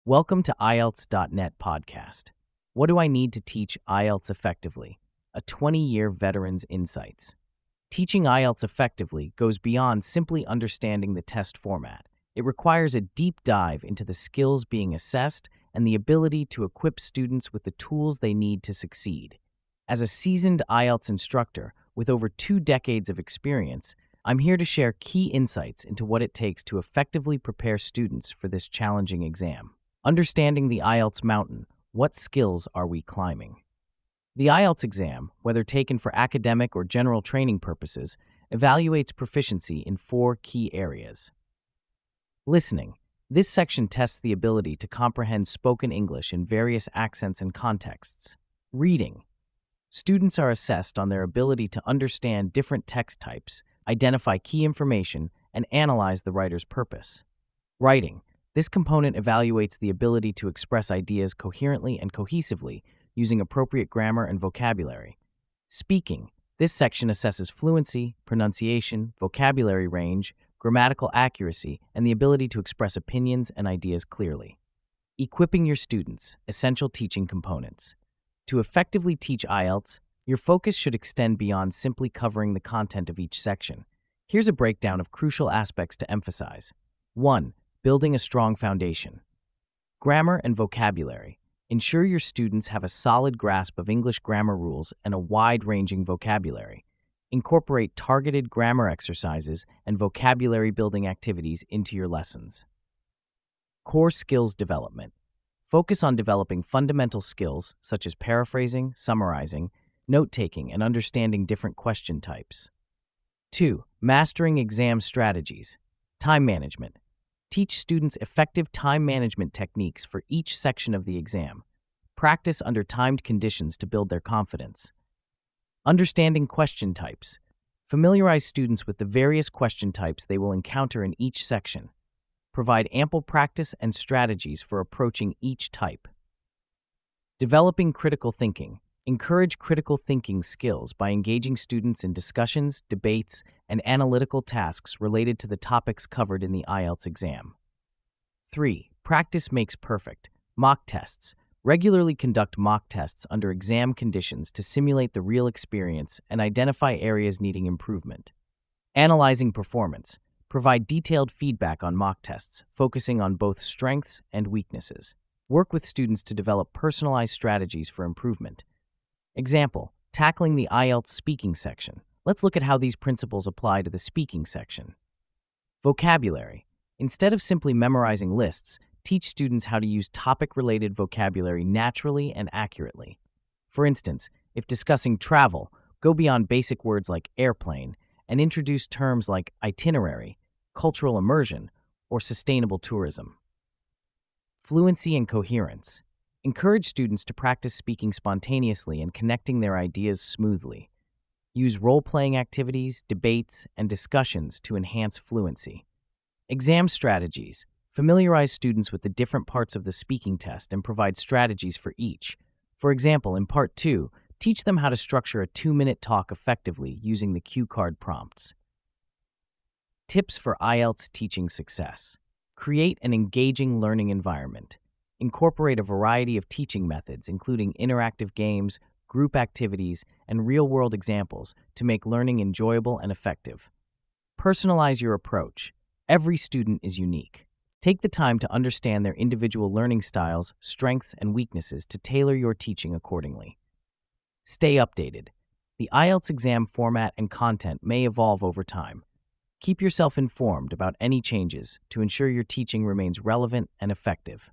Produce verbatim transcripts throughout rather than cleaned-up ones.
Welcome to I E L T S dot net podcast. What do I need to teach I E L T S effectively? A twenty-year veteran's insights. Teaching I E L T S effectively goes beyond simply understanding the test format. It requires a deep dive into the skills being assessed and the ability to equip students with the tools they need to succeed. As a seasoned I E L T S instructor with over two decades of experience, I'm here to share key insights into what it takes to effectively prepare students for this challenging exam. Understanding the I E L T S mountain, what skills are we climbing? The I E L T S exam, whether taken for academic or general training purposes, evaluates proficiency in four key areas. Listening. This section tests the ability to comprehend spoken English in various accents and contexts. Reading. Students are assessed on their ability to understand different text types, identify key information, and analyze the writer's purpose. Writing. This component evaluates the ability to express ideas coherently and cohesively using appropriate grammar and vocabulary. Speaking. This section assesses fluency, pronunciation, vocabulary range, grammatical accuracy, and the ability to express opinions and ideas clearly. Equipping your students, essential teaching components. To effectively teach I E L T S, your focus should extend beyond simply covering the content of each section. Here's a breakdown of crucial aspects to emphasize. one. Building a strong foundation. Grammar and vocabulary. Ensure your students have a solid grasp of English grammar rules and a wide-ranging vocabulary. Incorporate targeted grammar exercises and vocabulary-building activities into your lessons. Core skills development. Focus on developing fundamental skills such as paraphrasing, summarizing, note-taking, and understanding different question types. two. Mastering exam strategies. Time management. Teach students effective time management techniques for each section of the exam. Practice under timed conditions to build their confidence. Understanding question types. Familiarize students with the various question types they will encounter in each section. Provide ample practice and strategies for approaching each type. Developing critical thinking. Encourage critical thinking skills by engaging students in discussions, debates, and analytical tasks related to the topics covered in the I E L T S exam. three. Practice makes perfect. Mock tests. Regularly conduct mock tests under exam conditions to simulate the real experience and identify areas needing improvement. Analyzing performance. Provide detailed feedback on mock tests, focusing on both strengths and weaknesses. Work with students to develop personalized strategies for improvement. Example, tackling the I E L T S speaking section. Let's look at how these principles apply to the speaking section. Vocabulary. Instead of simply memorizing lists, teach students how to use topic-related vocabulary naturally and accurately. For instance, if discussing travel, go beyond basic words like airplane and introduce terms like itinerary, cultural immersion, or sustainable tourism. Fluency and coherence. Encourage students to practice speaking spontaneously and connecting their ideas smoothly. Use role-playing activities, debates, and discussions to enhance fluency. Exam strategies. Familiarize students with the different parts of the speaking test and provide strategies for each. For example, in Part two, teach them how to structure a two-minute talk effectively using the cue card prompts. Tips for I E L T S teaching success. Create an engaging learning environment. Incorporate a variety of teaching methods, including interactive games, group activities, and real-world examples to make learning enjoyable and effective. Personalize your approach. Every student is unique. Take the time to understand their individual learning styles, strengths, and weaknesses to tailor your teaching accordingly. Stay updated. The I E L T S exam format and content may evolve over time. Keep yourself informed about any changes to ensure your teaching remains relevant and effective.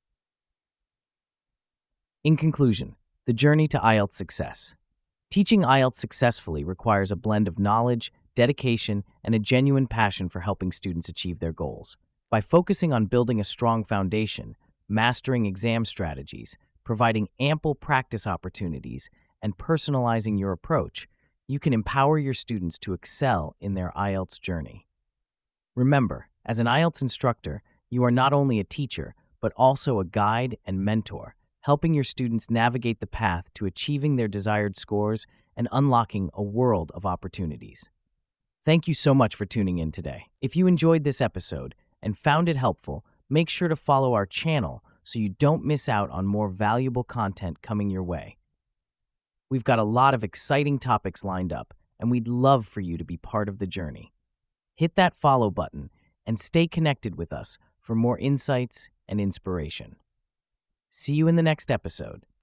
In conclusion, the journey to I E L T S success. Teaching I E L T S successfully requires a blend of knowledge, dedication, and a genuine passion for helping students achieve their goals. By focusing on building a strong foundation, mastering exam strategies, providing ample practice opportunities, and personalizing your approach, you can empower your students to excel in their I E L T S journey. Remember, as an I E L T S instructor, you are not only a teacher, but also a guide and mentor, helping your students navigate the path to achieving their desired scores and unlocking a world of opportunities. Thank you so much for tuning in today. If you enjoyed this episode and found it helpful, make sure to follow our channel so you don't miss out on more valuable content coming your way. We've got a lot of exciting topics lined up, and we'd love for you to be part of the journey. Hit that follow button and stay connected with us for more insights and inspiration. See you in the next episode.